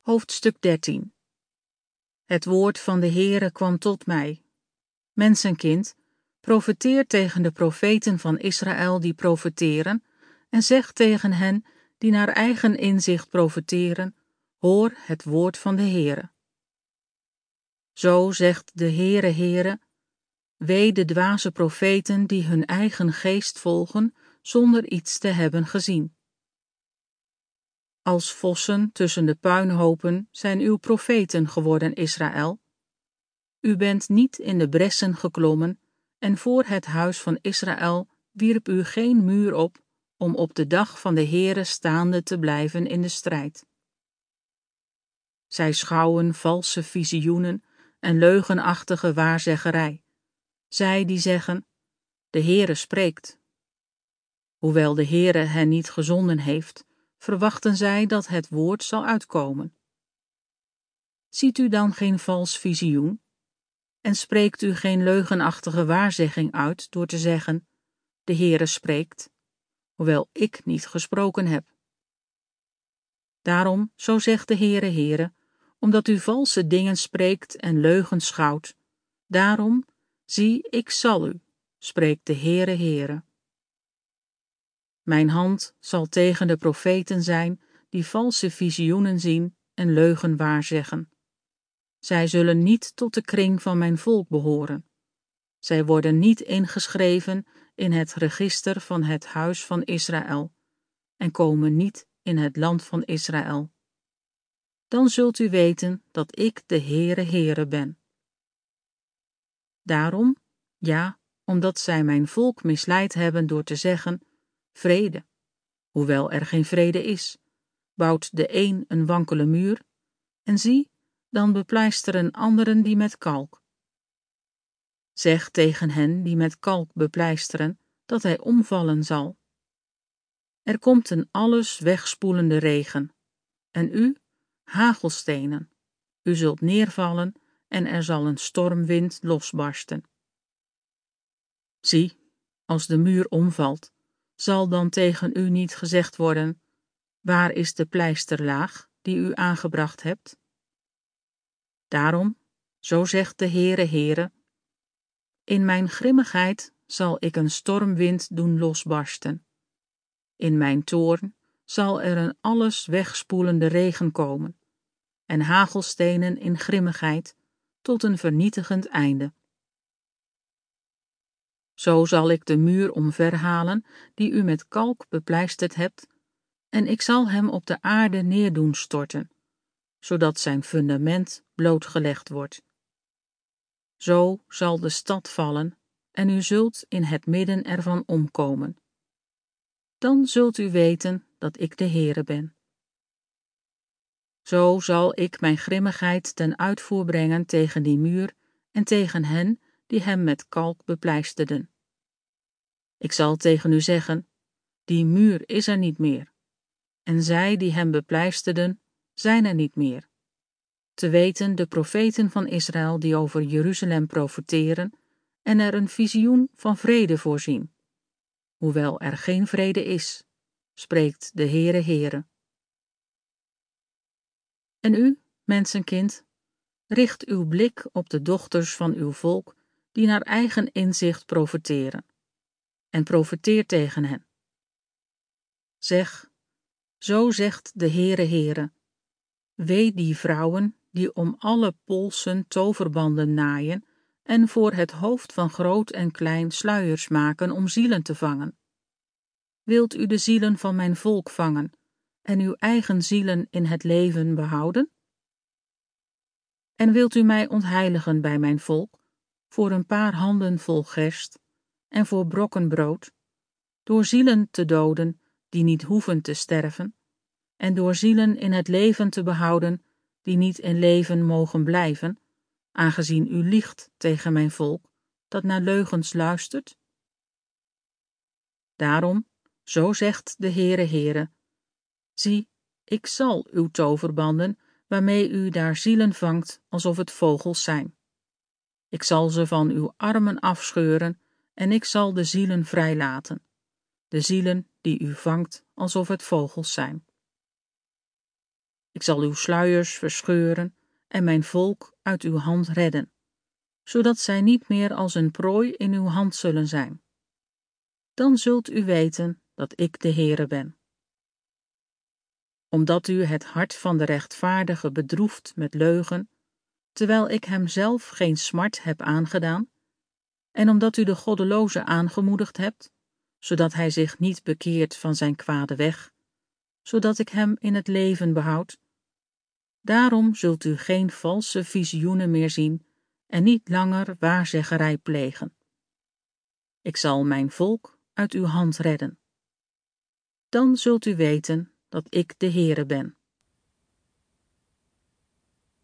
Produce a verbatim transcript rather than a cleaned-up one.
Hoofdstuk dertien. Het woord van de Heere kwam tot mij. Mensenkind, profeteer tegen de profeten van Israël die profeteren, en zeg tegen hen die naar eigen inzicht profeteren, hoor het woord van de Heere. Zo zegt de Heere Heere, wee de dwaze profeten die hun eigen geest volgen, zonder iets te hebben gezien. Als vossen tussen de puinhopen zijn uw profeten geworden, Israël. U bent niet in de bressen geklommen, en voor het huis van Israël wierp u geen muur op, om op de dag van de Heere staande te blijven in de strijd. Zij schouwen valse visioenen en leugenachtige waarzeggerij. Zij die zeggen, de Heere spreekt. Hoewel de Heere hen niet gezonden heeft, verwachten zij dat het woord zal uitkomen. Ziet u dan geen vals visioen? En spreekt u geen leugenachtige waarzegging uit door te zeggen, de Heere spreekt, hoewel ik niet gesproken heb. Daarom, zo zegt de Heere Heere, omdat u valse dingen spreekt en leugens schouwt, daarom, zie, ik zal u, spreekt de Heere Heere. Mijn hand zal tegen de profeten zijn die valse visioenen zien en leugen waarzeggen. Zij zullen niet tot de kring van mijn volk behoren. Zij worden niet ingeschreven in het register van het huis van Israël en komen niet in het land van Israël. Dan zult u weten dat ik de Heere Heere ben. Daarom, ja, omdat zij mijn volk misleid hebben door te zeggen, vrede, hoewel er geen vrede is, bouwt de een een wankele muur, en zie, dan bepleisteren anderen die met kalk. Zeg tegen hen die met kalk bepleisteren, dat hij omvallen zal. Er komt een alles wegspoelende regen, en u, hagelstenen. U zult neervallen, en er zal een stormwind losbarsten. Zie, als de muur omvalt, zal dan tegen u niet gezegd worden, waar is de pleisterlaag die u aangebracht hebt? Daarom, zo zegt de Heere Heere, in mijn grimmigheid zal ik een stormwind doen losbarsten. In mijn toorn zal er een alles wegspoelende regen komen, en hagelstenen in grimmigheid tot een vernietigend einde. Zo zal ik de muur omverhalen die u met kalk bepleisterd hebt, en ik zal hem op de aarde neerdoen storten, zodat zijn fundament blootgelegd wordt. Zo zal de stad vallen, en u zult in het midden ervan omkomen. Dan zult u weten dat ik de Heere ben. Zo zal ik mijn grimmigheid ten uitvoer brengen tegen die muur en tegen hen die hem met kalk bepleisterden. Ik zal tegen u zeggen, die muur is er niet meer, en zij die hem bepleisterden, zijn er niet meer. Te weten de profeten van Israël die over Jeruzalem profeteren en er een visioen van vrede voorzien. Hoewel er geen vrede is, spreekt de Heere Heere. En u, mensenkind, richt uw blik op de dochters van uw volk die naar eigen inzicht profeteren, en profeteer tegen hen. Zeg, zo zegt de Heere Heere, wee die vrouwen die om alle polsen toverbanden naaien en voor het hoofd van groot en klein sluiers maken om zielen te vangen. Wilt u de zielen van mijn volk vangen en uw eigen zielen in het leven behouden? En wilt u mij ontheiligen bij mijn volk, voor een paar handen vol gerst en voor brokken brood, door zielen te doden die niet hoeven te sterven, en door zielen in het leven te behouden die niet in leven mogen blijven, aangezien u liegt tegen mijn volk, dat naar leugens luistert? Daarom, zo zegt de Heere Heere, zie, ik zal uw toverbanden, waarmee u daar zielen vangt, alsof het vogels zijn. Ik zal ze van uw armen afscheuren, en ik zal de zielen vrijlaten, de zielen die u vangt, alsof het vogels zijn. Ik zal uw sluiers verscheuren en mijn volk uit uw hand redden, zodat zij niet meer als een prooi in uw hand zullen zijn. Dan zult u weten dat ik de Heere ben. Omdat u het hart van de rechtvaardige bedroeft met leugen, terwijl ik hem zelf geen smart heb aangedaan, en omdat u de goddeloze aangemoedigd hebt, zodat hij zich niet bekeert van zijn kwade weg, zodat ik hem in het leven behoud. Daarom zult u geen valse visioenen meer zien en niet langer waarzeggerij plegen. Ik zal mijn volk uit uw hand redden. Dan zult u weten dat ik de Heere ben.